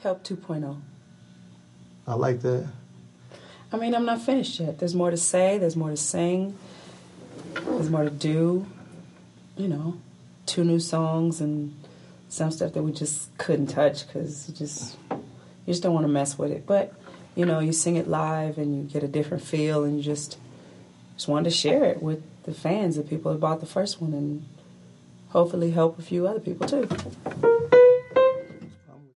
Help 2.0. I like that. I mean, I'm not finished yet. There's more to say. There's more to sing. There's more to do. 2 new songs and some stuff that we just couldn't touch because you just don't want to mess with it. But, you sing it live and you get a different feel and you just wanted to share it with the fans, the people who bought the first one, and hopefully help a few other people too.